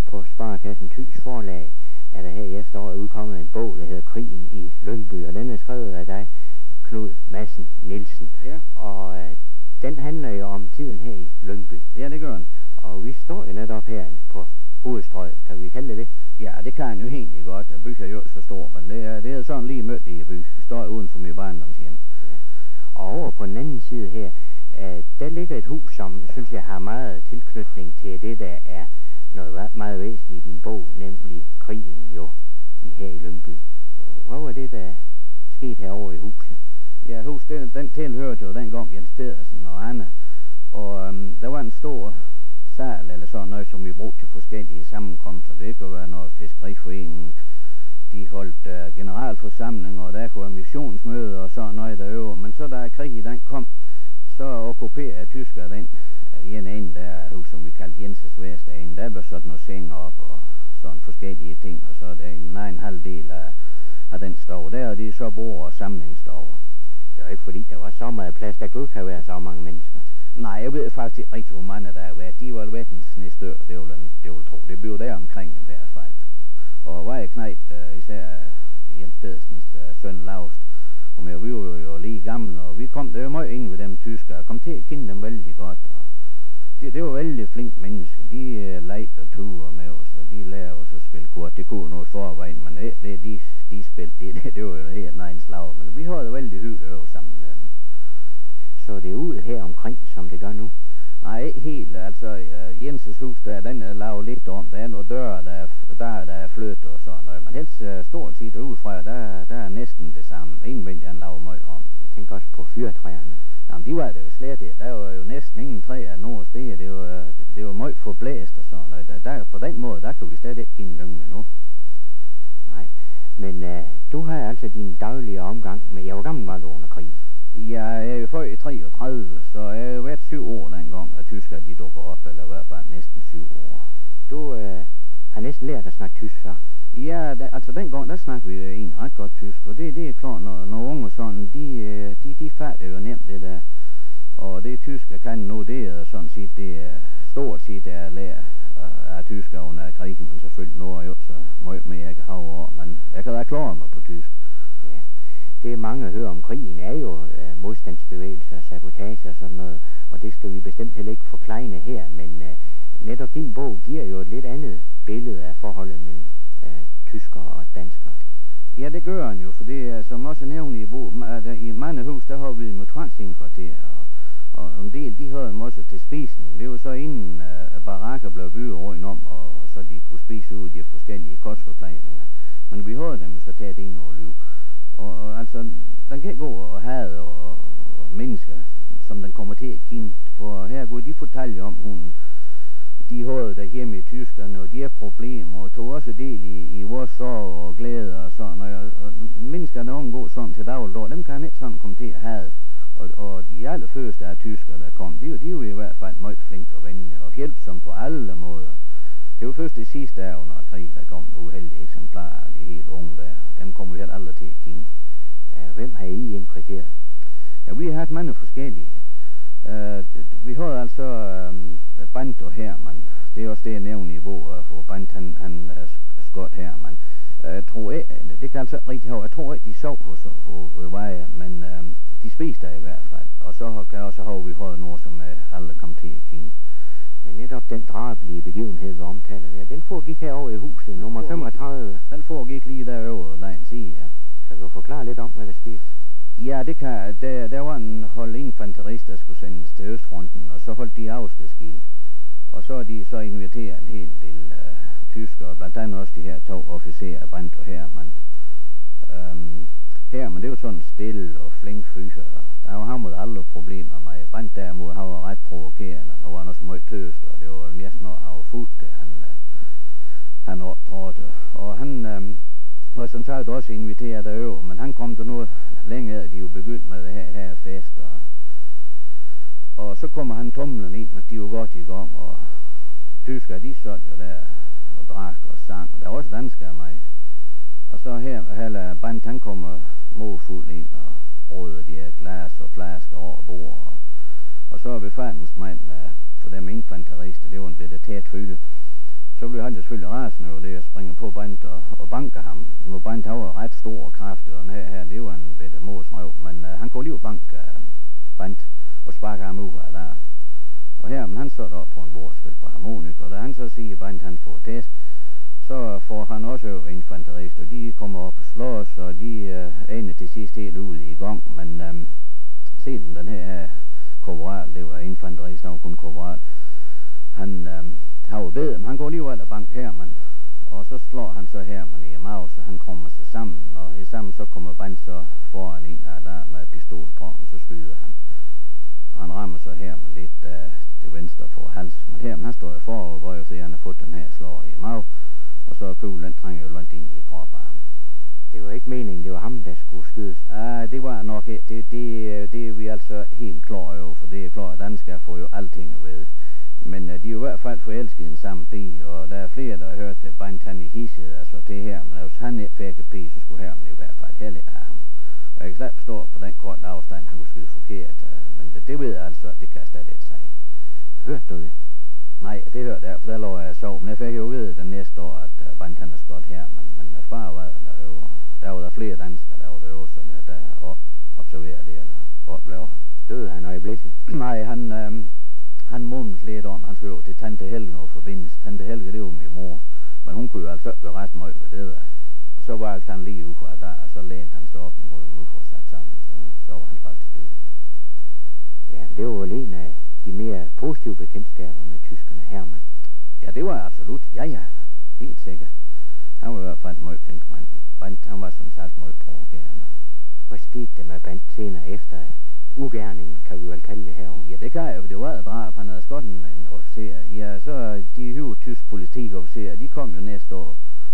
På Sparekassen Thys forlag er der her i efteråret udkommet en bog, der hedder Krigen i Lyngby, og den er skrevet af dig, Knud Madsen Nielsen. Ja. Og den handler jo om tiden her i Lyngby. Ja, det gør den. Og vi står jo netop her på hovedstrøget, kan vi kalde det? Ja, det kan han jo egentlig godt. Byen er jo så stor, men det er sådan lige mødt i byen. Vi står uden for mit barndomshjem. Ja. Og over på den anden side her, der ligger et hus, som synes jeg har meget tilknytning til det, der er noget meget væsentligt i din bog, nemlig krigen jo her i Lyngby. Hvad var det, der skete herovre i huset? Ja, huset, den tilhørte jo dengang Jens Pedersen og Anna. Og der var en stor sal eller sådan noget, som vi brugte til forskellige sammenkomster. Det kunne være noget fiskeriforening. De holdt generalforsamlinger, og der kunne være missionsmøder og sådan noget derovre. Men så da krigen den kom, så okkuperede tyskere den ene ende der hus, som vi kaldte Jenses Værstad. Der blev sådan nogle senger op og sådan forskellige ting. Og så der en halv del af den stov der, og de så bor og samlingsstover. Det var ikke fordi, der var så meget plads. Der kunne ikke have været så mange mennesker. Nej, jeg ved faktisk ikke rigtig, hvor mange der har været. De var været en snestør, det vil tro. Det blev der omkring i hvert fald. Og var jeg knægt, især Jens Pedersens søn Laust. Og vi var jo lige gamle, og vi kom der jo meget ind ved dem tyskere. Kom til at kende dem vældig godt. Og det var vældig flink mennesker. De legede og turer med os, og de lærte os at spille kort. Det kunne noget forvejen, men de spillede, det var jo helt egen slag. Men vi havde det vældig hyggeligt over sammen med dem. Så det er ud her omkring, som det gør nu? Nej, ikke helt. Altså, Jenses hus, den er lavet lidt om. Der er nogle døre, der er flyttet og sådan noget. Men helst stort set udefra, der er næsten det samme. Indvendigt, han laver meget om. Jeg tænker også på fyrtræerne. Jamen, de var det jo slet ikke. Der var jo næsten ingen træer nogen steder. Det var meget forblæst og sådan noget. På den måde, der kan vi slet ikke kende Lyngby nu. Nej, men du har altså din daglige omgang med. Hvor gammel var du under krigen? Jeg er jo født i 33, så jeg har jo været 7 år dengang, at tyskere de dukker op, eller i hvert fald næsten 7 år. Du har næsten lært at snakke tysk, så? Ja, altså dengang, der snakker vi jo egentlig ret godt tysk, og det er klart, når unge sådan, de fatter jo nemt det der. Og det tysk, kan nu, det er sådan set, det er stort set, det er lært af tysker under krigen, men selvfølgelig nu er jo så meget mere, jeg kan have over, men jeg kan da klare mig på tysk. Ja. Det mange hører om krigen er jo modstandsbevægelser, sabotage og sådan noget, og det skal vi bestemt heller ikke forklejne her, men netop din bog giver jo et lidt andet billede af forholdet mellem tyskere og danskere. Ja, det gør han jo, for det er som også nævnt i mange hus, der har vi med tvangsindkvarter, og en del, de har jo også til spisning. Det var så inden barakker blev bygget rundt om, og så de kunne spise ud de forskellige kostforplejninger. Men vi havde dem så taget ind over liv. Og altså, den kan gå og have og mennesker, som den kommer til at kende. For her går de fortælle om, de havde derhjemme i Tyskland, og de har problemer, og tog også del i vores sorg og glæde og sådan. Og mennesker, der undgår sådan til dagligdag, dem kan ikke sådan komme til at have. Og de allerførste af tyskere, der kom, de er jo i hvert fald meget flinke og venlige og hjælpsomme på alle måder. Det var først det sidste af under krig, der kom nogle uheldige eksemplarer af de helt unge der. Dem kommer vi helt aldrig til at kende. Hvem har I indkvarteret? Ja, vi har haft mange forskellige. Vi havde altså Brandt og Hermann. Det er også det, jeg nævner i bogen, for Brandt han skot Hermann. Jeg tror ikke, det kan altså rigtig have. Jeg tror ikke, de sov hos Veje, men de spiste der i hvert fald. Og så kan også have, vi havde noget, som aldrig kom til at kende. Men netop den drabelige begivenhed, du omtaler der, den foregik herovre i huset, nummer 35. Den foregik lige derovre, der en side, ja. Kan du forklare lidt om, hvad der skete? Ja, det kan. Der var en hold infanterist, der skulle sendes til Østfronten, og så holdt de afskedsgild. Og så er de så inviteret en hel del tyskere, blandt andet også de her 2 officerer, Brandt og Hermann. Hermann, det var sådan stille og flink fyr, og der var ham aldrig problemer med. Brandt derimod, han var ret provokerende, og var han også meget tøst, og det var mest når han var fuldt, det han optrådte. Og han var som sagt også inviteret derover, men han kom der noget længere, at de jo begyndte med det her fest, og så kommer han tumlen ind, mens de var godt i gang, og tyskere, de sad jo der og drak og sang, og der var også danskere med. Og så her Brandt, han kommer måfuld ind og råder de her glas og flasker over bord, og så er befalingsmand for dem infanterister, det var en bitte tæt fyr. så blev han jo selvfølgelig rasende over det, og springer på Brandt og banker ham. Nu Brandt han var ret stor og kraftig, og den her, det var en bitte morsrøv, men han kunne lige banke Brandt og sparke ham ud af der. Og her, men han så op på en bord og spillede på harmonik, og da han så siger, at Brandt han får tæsk, så får han også infanterist, og de kommer op og slås, og de ender til sidst helt ude i gang, men siden den her korporal, det var infanterist, han var kun korporal, han var bedre, men han går alligevel og bank Herman, og så slår han så Herman i maven, så han kommer sig sammen, og i sammen så kommer Brandt så foran en af der med pistolbrønden, så skyder han. Og han rammer så Herman lidt til venstre for hals, men Herman han står jo forover, fordi han har fået den her slår i maven, og så kuglen den trænger jo langt ind i kroppen af ham. Det var ikke meningen, det var ham, der skulle skydes. Det var nok det er vi altså helt klar over, for det er klart, at danskere får jo alting at vide. Men de er jo i hvert fald forelsket i den samme pige, og der er flere, der har hørt, at Brandt han i hisset, altså det her, men hvis han ikke fik en pige, så skulle Herman i hvert fald heller have ham. Og jeg kan slet forstå på den korte afstand, han kunne skyde forkert, men det ved jeg altså, det kan jeg slet ikke sige. Hørte du det? Nej, det hørte jeg, for der lå jeg og sov, men jeg fik jo ved den næste år, at Brandt han er skot her, men far var derovre. Der var der flere danskere, der var derovre, så der observerede det, eller oplever. Døde han øjeblikkeligt? Nej, han mumlede lidt om, han skulle jo til Tante Helge og forbindelse. Tante Helge, det var min mor, men hun kunne jo altså gøre ret meget ved det der. Og så var han lige ude fra der, og så lænede han så op mod Muffe og sagt sammen, så var han faktisk død. Ja, det var jo en af de mere positive bekendtskaber med tyskerne, Herman. Ja, det var absolut. Ja, helt sikkert. Han var i hvert fald en meget flink mand. Brandt, han var som sagt meget provokerende. Hvad skete der med Brandt senere efter ugerningen, kan vi vel kalde det herovre? Ja, det kan jeg, for det var et drab. Han havde skudt en officer. Ja, så de høje tysk politiofficerer, de kom jo næste år.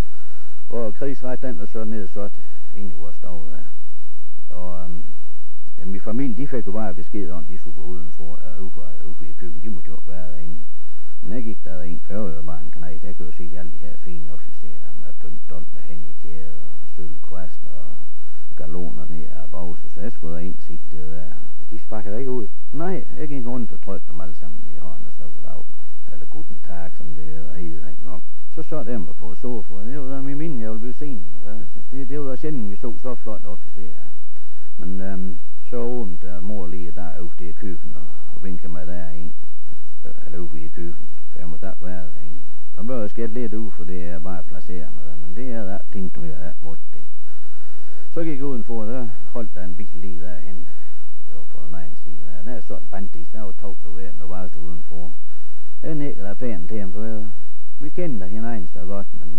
Og krigsret, den var så nedsat en uge stået der. Og min familie, de fik jo bare besked om, at de skulle gå udenfor ude i køkken. De måtte jo være derinde. Men jeg gik der en før, jo bare en knægt. Jeg kan jo se alle de her fine officerer med pyntdolt og hen i kæde og sølvkvast og galoner ned af bagse. Så jeg skulle derind og se det der. Og de sparkede ikke ud? Nej, jeg gik rundt og trykte dem alle sammen i hånden, og så goddag. Eller guten tag, som det hedder dengang. Så der mig på sofaen. Det var der min minde, jeg ville blive sen. Det var sjældent, vi så flot officerer. Men så åbnede mor lige derude i køkkenet og vinkede mig derind. Eller ude i køkkenet, for jeg måtte ikke være derinde. Så blev jeg skært lidt ud, for det er bare at placere mig der, men det er der, tænkte jeg, der måtte det. Så gik jeg udenfor, og der holdt der en bil lige derhen, på den egen side. Der er så et bandit, der var 2 bevæbnede vagter udenfor. Jeg nægter der pænt til ham, for vi kender hinanden så godt, men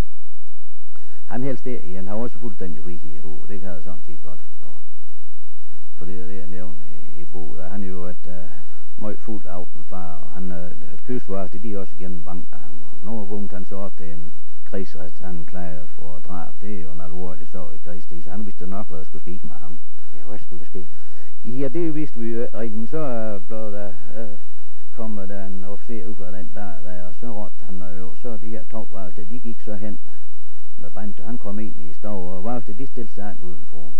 han helst det, han har også fuldstændig fri i hovedet, det kan jeg sådan set godt forstå. For det er det, jeg nævner i boet. Han er jo et meget fuldt aftenfar, og han et kystvagt, de er også gennem banker ham. Og nu vågnede han så op til en krigsret, han klager for drab. Det er jo en alvorlig sorg i krigstid, så han vidste nok, hvad der skulle ske med ham. Ja, hvad skulle der ske? Ja, det vidste vi jo ikke, men så blev der kommet der en officer ud af den der, og så råbte han jo, så de her 2 vagter, de gik så hen med Brandt, og han kom ind i stov, og vagter, de stillede sig an udenfor.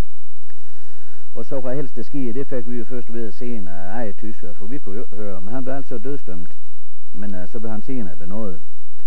Og så fra helst det ski, det fik vi jo først ved senere af eget tysker, for vi kunne jo høre, men han blev altså dødsdømt. Men så blev han senere benådet.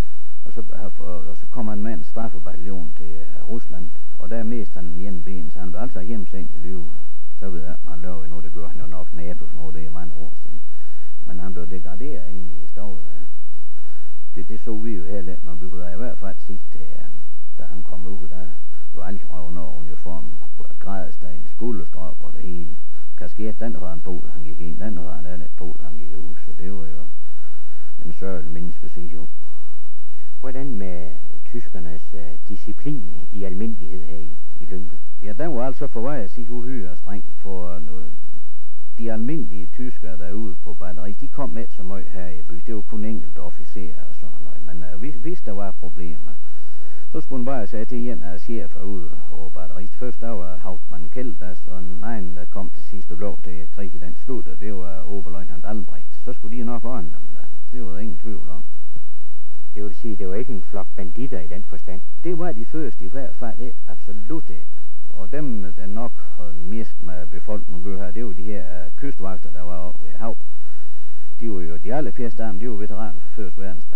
Og så kom han med en straffebataljon til Rusland, og der mistede han en ben, så han blev altså hjemsendt i liv. Så ved jeg, han løb nu, det gør han jo nok næppe, for nu det er mange år siden. Men han blev degraderet ind i stovet. Det så vi jo heller, men vi kunne da i hvert fald sige det, da han kom ud, der var alt under uniform, grædesten, skulderstrop og det hele. Kasket, den havde han på, han gik ind, den havde han alle på, han gik ud, så det var jo en sørgelig menneske at sige jo. Hvordan med tyskernes disciplin i almindelighed her i Lyngby? Ja, den var altså for vej at sige uhyre strengt, for de almindelige tyskere derude på batteri, de kom med så meget her i byen. Det var kun enkelte officerer og sådan noget, men hvis der var problemer, så skulle han bare sige til en af chefer ude over batteriet. Først der var Hauptmann Keldas, og en anden, der kom til sidste lov til krigen den slut, og det var Oberleutnant Albrecht. Så skulle de nok ordne dem der. Det var der ingen tvivl om. Det vil sige, det var ikke en flok banditter i den forstand? Det var de første i hvert fald, det absolut ikke. Og dem, der nok havde mest med befolkningen at gøre her, det var de her kystvagter, der var oppe ved hav. De var jo de allerfleste af dem, de var veteraner fra 1. verdenskrig.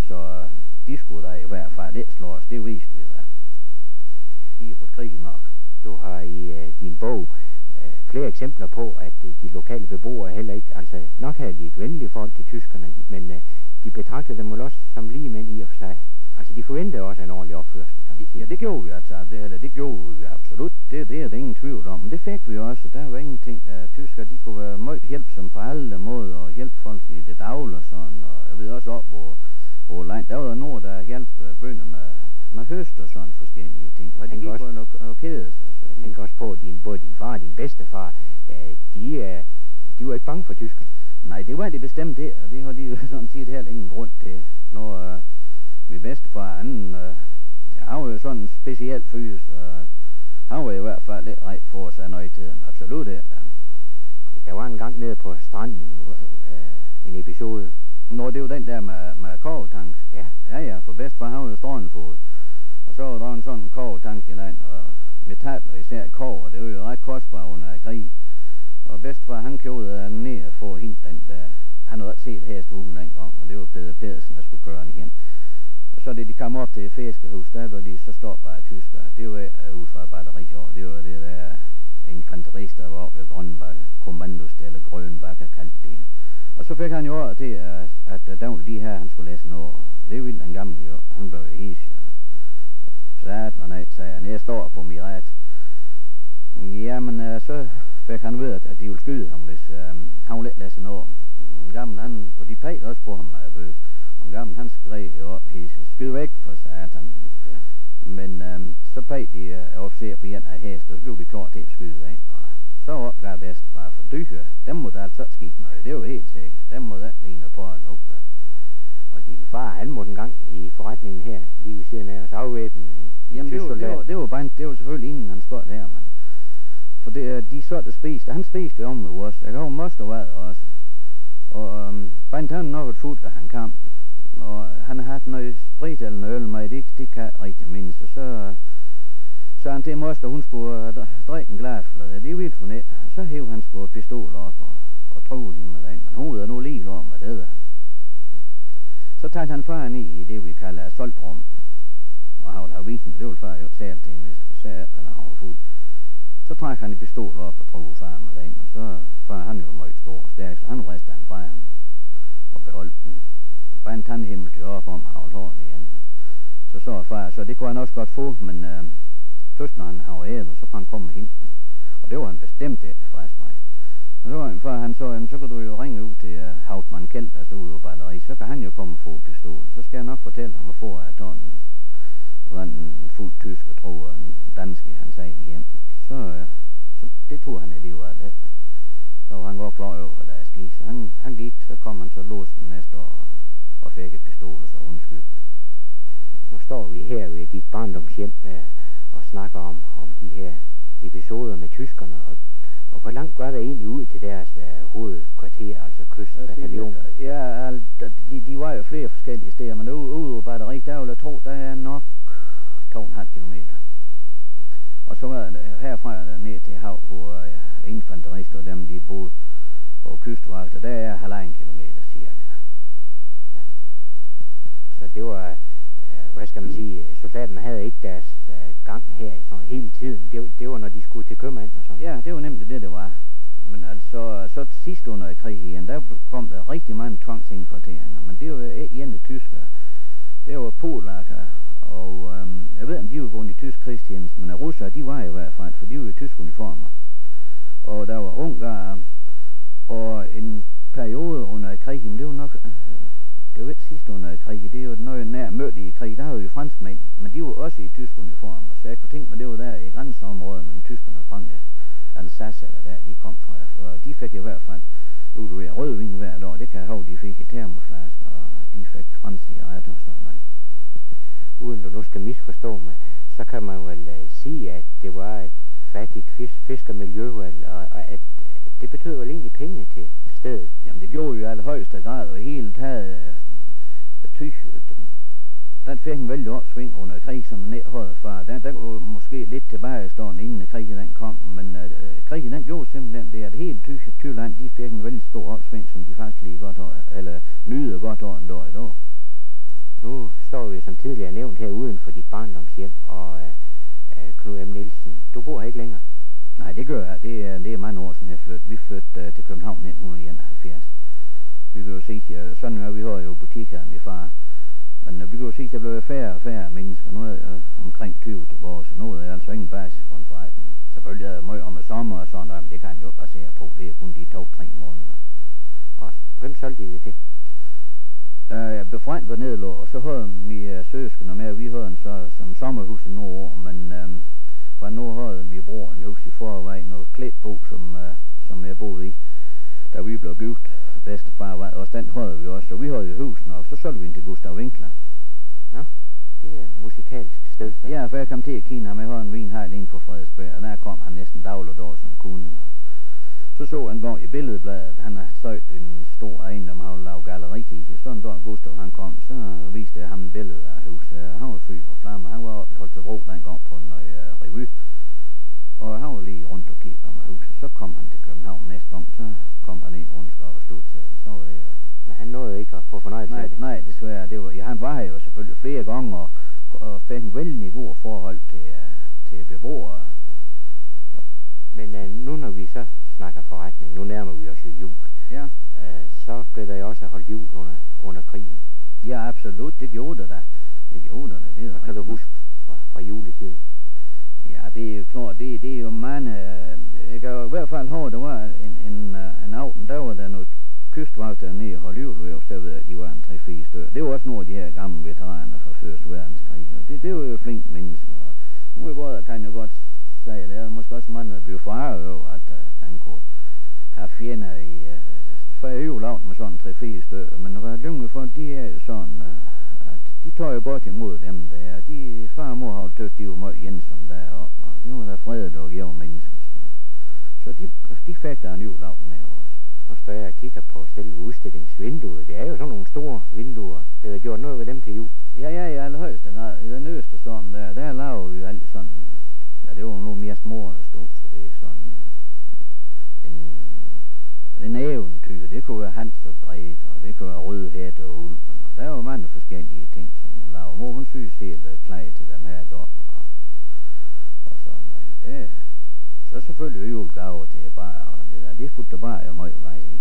Så de skulle da i hvert fald ikke slå os, det viste vi da. De har fået krig nok. Du har i din bog flere eksempler på, at de lokale beboere heller ikke, altså nok havde de et venligt forhold til tyskerne, men de betragtede dem vel også som ligemænd i og for sig. Altså de forventede også en ordentlig opførsel, kan man sige. Ja, det gjorde vi altså. Det gjorde vi absolut. Det er der ingen tvivl om. Men det fik vi også. Der var ingenting. Tyskere, de kunne være meget hjælpsomme på alle måder og hjælpe folk i det daglige og sådan. Og jeg ved også op, hvor langt der var nogen, der hjalp bønder med høst og sådan forskellige ting. Jeg tænker også på, at både din far og din bedstefar, de var ikke bange for tyskerne. Nej, det var de bestemt det, og det har de jo sådan set heller ingen grund til. Når min bedstefar, han var jo sådan en speciel fyr, så han var i hvert fald lidt rej for sig noget til dem. Absolut ikke. Der var en gang nede på stranden, en episode. Nå, det var den der med kogetank. Ja. Ja, for bedstefar, han var jo strandfod. Og så var der en sådan kogetank i land, og metal, og især koger, det var jo ret kostbart under krig. Og bedstefar, han købte den ned for at hente den der. Han havde også set hesteugen dengang, men det var Peder Pedersen, der skulle køre den hjem. Og så da de kom op til Fiskerhus, der blev de så stoppet af tyskere. Det var ude fra batterihår. Det var det der infanterister, der var oppe ved Grønbakke, kommandostillet Grønbakke kaldte det. Og så fik han jo ordre til, at der de her, han skulle læse noget. Det ville den gamle jo. Han blev his. Sagde han, jeg står på min ret. Jamen, så fik han ved, at de ville skyde ham, hvis han ville ikke læse noget. Gammel han, og de pegede også på ham bøs. Og gammel han skrev jo op, skyd væk for satan. Ja. Men så pegede de officer på en af hest, og så blev de klar til at skyde ind. Og så opgav bedstefar for dyr. Dem må der altså ske noget, det er jo helt sikkert. Dem må der ligne på nu. Og din far, han måtte en gang i forretningen her, lige ved siden af os, afvæbne en tysk soldat. Det var selvfølgelig inden han skød her, men for de så der spiste, han spiste jo om med os. Jeg gav mostervad også. Og bandt han nok et fuld, da han kom. Og han havde noget sprit eller noget øl med, det kan jeg rigtig mindes. Og så han til moster, hun skulle drikke en glasflade. Det ville hun ikke. Så hævde han sgu pistol op og truede hende med den. Men hun ved nu lige lov med det der. Så talte han faren i det, vi kalder soltrum. Og han ville have vinen, og det ville far jo selv til mig, især da han var fuld. Så trak han en pistol op og drog far med den, og så far han jo meget stor og stærk, så han ristede han fra ham og beholdt den. Og bandt han himmel til op om, han ville hånden igen. Så far, så det kunne han også godt få, men først når han var æder, så kunne han komme og hente den. Og det var han bestemt ikke frisk mig. Og så var min far, han så kan du jo ringe ud til Hauptmann Kjeld, der så ud af batteri, så kan han jo komme og få pistol. Så skal jeg nok fortælle ham at få af tonen. Hvordan en fuld tysk og tro, og en dansk, han sagde en hjem. Så det tog han alligevel lidt. Så var han godt klar over, hvad der er sket. Så han gik, så kom han så låst den næste år og fik et pistol, og så undskyld. Nu står vi her ved dit barndomshjem og snakker om de her episoder med tyskerne, og hvor langt var der egentlig ud til deres hovedkvarter, altså kystbataljon? Ja, de var jo flere forskellige steder, men ude på batteri, der vil jeg tro, der er nok 2,5 kilometer. Og så var det herfra der ned til hav, hvor infanterister og dem, de boede på kystvagter, der er 1,5 kilometer cirka. Ja. Så det var, hvad skal man sige, soldaterne havde ikke deres gang her sådan hele tiden. Det var når de skulle til købmand og sådan. Ja, det var nemlig det var. Men altså, så sidst under krigen, der kom der rigtig mange tvangsindkvarteringer, men det var ikke en af tyskere. Det var polakker, og jeg ved om de var gået i tysk krigstjeneste, men russere, de var i hvert fald, for de var i tysk uniformer. Og der var ungarer, og en periode under krigen, det var nok, det var ikke sidst under krigen, det var noget nær mødt i krig, der havde vi franskmænd, men de var også i tysk uniformer, så jeg kunne tænke mig, det var der i grænseområdet mellem tyskerne og Frankrig, Alsace eller der, de kom fra, og de fik i hvert fald udleveret rødvin hvert år, det kan jeg huske, de fik i termoflasker, og de fik fransk cigaretter og sådan noget. Uden du nu skal misforstå mig, så kan man vel sige, at det var et fattigt fiskermiljø, og at det betød vel egentlig penge til stedet. Jamen det gjorde jo i allerhøjeste grad, og helt taget den fik en vældig opsving under krig, som den ikke havde før. Der var måske lidt tilbagestående inden krigen den kom, men krigen den gjorde simpelthen det, at hele Tyskland, de fik en vældig stor opsving, som de faktisk lige godt eller nyde godt over en dag i dag. Nu står vi som tidligere nævnt her uden for dit barndomshjem, og Knud M. Nielsen, du bor her ikke længere. Nej, det gør jeg. Det er mange år siden jeg flyttede. Vi flyttede til København 1971. Vi kan jo se, sådan er vi har jo butik her med min far. Men vi kan jo se, at der blev færre og færre mennesker. Nu er jeg omkring 20 tilbage, så nu er jeg altså ingen basis for en forretning. Selvfølgelig er det meget om sommer og sådan noget, men det kan jeg jo basere på. Det er kun de 2-3 måneder. Og hvem solgte I det til? Jeg blev frem ved nedlå, og så havde min søsken og med, vi havde en så som sommerhus i nogle år, men fra nu havde min bror en hus i forvejen og klædt på, som jeg boede i, da vi blev gift. Bedstefar var også, den havde vi også, og vi havde jo hus nok, så solgte vi ind til Gustav Winkler. Nå, det er et musikalsk sted, så. Ja, for jeg kom til at kende ham, jeg havde en vinhejl inde på Frederiksberg, og der kom han næsten dagligdag som kunde. Så så han går i billedbladet, han har søgt en stor ejendom, han ville lave galleri i, og sådan da Gustav han kom, så viste jeg ham et billede af huset. Han var fyr og flamme, han var oppe i Holstebro dengang på en revy, og han var lige rundt og kiggede om huset. Så kom han til København næste gang, så kom han ind rundt og sluttede, så var det jo. Men han nåede ikke at få fornøjelse af det? Nej, desværre. Det var, ja, han var jo selvfølgelig flere gange, og fik en vældig god forhold til beboere. Ja. Men nu når vi så snakker forretning, nu nærmer vi os jo jul, ja. Så blev der jo også holdt jul under krigen. Ja, absolut, det gjorde det da. Det gjorde det da. Hvad kan du huske fra juletiden? Ja, det er jo klart, det er jo mange, jeg kan jo i hvert fald høre, der var en aften, der var der noget kystvagt dernede og holdt jul, så jeg ved, at de var en 3-4 stykker. Det var også nogle af de her gamle veteraner fra Første Verdenskrig, og det var jo flinke mennesker. Og nu i brødre kan jeg godt sige, at der er måske også mange, der bliver farvet over, at den kunne have fjender i før juleaften med sådan 3-4 stykker. Men hvad lyngende folk, de er jo sådan, at de tager jo godt imod dem der. De far og mor har jo tødt, de var meget ensomme deroppe, og det var der fredeligt og jævne mennesker. Så de fik der en juleaften her også. Nu står jeg og kigger på selve udstillingsvinduet. Det er jo sådan nogle store vinduer. Bliver der gjort noget ved dem til jul? Ja, i allerhøjeste grad. I den øverste sådan der laver vi jo alt sådan, ja, det var jo noget mest mor, der stod for det, sådan en eventyr. Det kunne være Hans og Grete, og det kunne være Rødhætte og Ulven, og der var mange forskellige ting, som hun lavede. Mor, hun syes helt klar til dem her dommer, og sådan noget. Det så selvfølgelig julegaver til bare, og det der, det fulgte der bare jo meget vej i.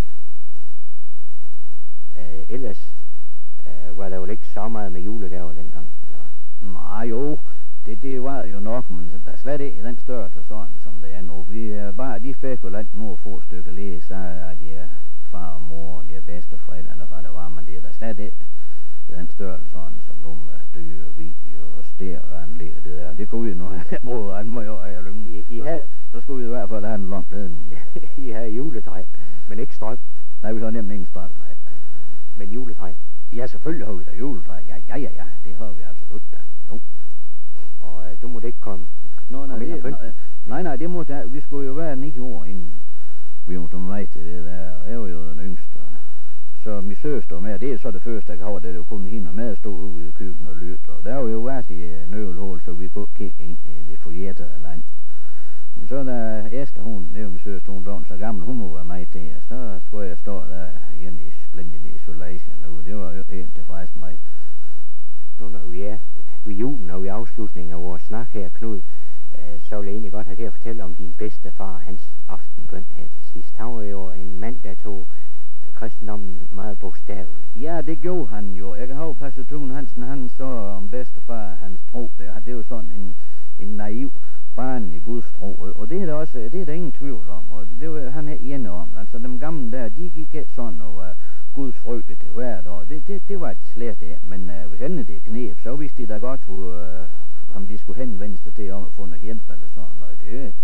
Ellers var der jo ikke så meget med julegaver dengang, eller hvad? Nej, jo, det var jo nok, men der er slet ikke i den størrelse sådan, som det er nu. De fik jo lidt nogle få stykker lige, så er de far og mor og de bedsteforældre, eller hvad det var, men det er der slet ikke i den størrelse sådan, som nu med dyre, video og stereoanlæg og det der. Det kunne vi nu have brugt ret meget af lyngen. Så skulle vi i hvert fald have en lang ledning. I havde juletræ, men ikke strøm. Nej, vi har nemlig ingen strøm, nej. Men juletræ? Ja, selvfølgelig har vi da juletræ. Ja, det har vi absolut da. Jo. Og du måtte ikke komme ind og pynte? Nej, det måtte vi skulle jo være 9 år inden vi måtte med til det der. Og jeg var jo den yngste. Så min søster med, det er så det første, jeg kan have, det er jo kun hende med at stå ude i køkkenet og lytte. Og der har jo været i nøvelhul, så vi kunne kigge ind i det forjættede land. Men så da Esther, det var min søster, hun blev så gammel, hun må være med til, så skulle jeg stå der igen i splendid isolation nu. Det var jo helt tilfreds med mig. Nu når vi er ved julen og ved afslutningen af vores snak her, Knud, så vil jeg egentlig godt have til at fortælle om din bedste far, hans aftenbøn her til sidst. Han var jo en mand, der tog kristendommen meget bogstaveligt. Ja, det gjorde han jo. Jeg kan have pastor Thun Hansen, han så om bedstefar, hans tro. Det er jo sådan en naiv barn i Guds tro, og det er der også, det er der ingen tvivl om, og det var han er enig om. Altså dem gamle der, de gik ikke sådan og Guds frygte til hvert år. Det var de slet ikke. Men hvis endelig det knep, så vidste de da godt, om de skulle henvende sig til om at få noget hjælp eller sådan noget.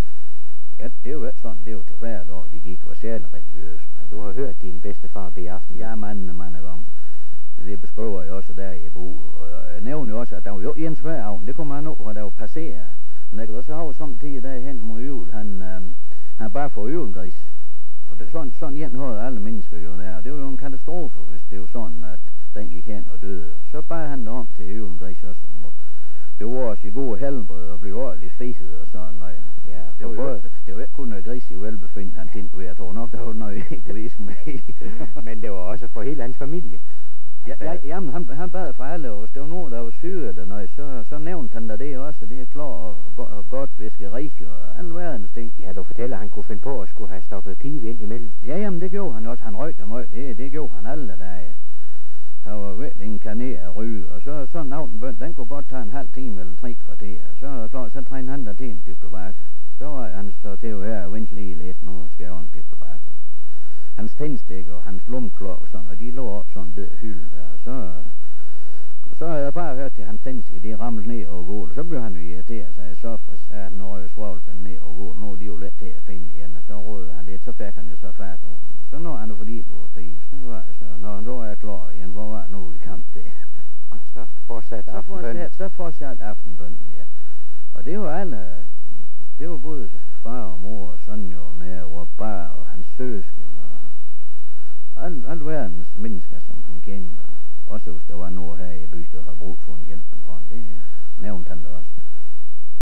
Det var sådan, det var til hvert år, de gik var særlig religiøse. Men du har hørt din bedstefar bede aften? Ja, mange gange. Det beskriver jeg også der i bogen. Og jeg nævner jo også, at der var jo en svær aften, det kunne man nå, og der var passeret. Men jeg kan også have samtidig derhen mod jul, han bare får julegris. For det, sådan en havde alle mennesker jo der, og det var jo en katastrofe, hvis det var sådan, at den gik hen og døde. Så bare han om til julegris også, og bevare os i gode helbred og blive ordentligt fehed og sådan noget. Ja, det var ikke kun noget gris i velbefind, han tænkte, jeg tror nok, der var noget egoisme i. Men det var også for hele hans familie. Jamen, han bad for alle, og hvis der var nogen, der var syge eller noget, så nævnte han da det også, det er klart, og godt fiskeri og alverdens ting. Ja, du fortæller, at han kunne finde på at skulle have stoppet pibe ind imellem. Ja, jamen, det gjorde han også. Han røg dem ud. Det gjorde han alle dage. Han var virkelig inkarneret at ryge, og så sådan en aftenbøn, den kunne godt tage en halv time eller 3 kvarter. Så er det klart, så træner han der til en bib tobak. Så var han så til at være vente lige lidt, nu skal jeg have en bib tobak. Hans tændstikker og hans lumklok og sådan, og de lå op sådan en bed hylde der. Så havde jeg bare hørt til hans tændstikker, de ramlede ned over gulvet, og så blev han jo irriteret sig. Så sagde han røg svovlspænd ned over gulvet, nu er de jo let til at finde igen, og så rådede han lidt, så fik han jo så fat over dem. Og så når han jo fordi du var pib, så var det så, når han så er klar igen, hvor var nu i kamp det? Og så fortsatte aftenbønnen. Så fortsatte aftenbønnen, ja. Og det var alle, det var både far og mor og sådan jo med, og bar og hans søsken og alt verdens mennesker, som han kendte. Også hvis der var noget her i byen, der havde brug for en hjælpende hånd, det nævnte han da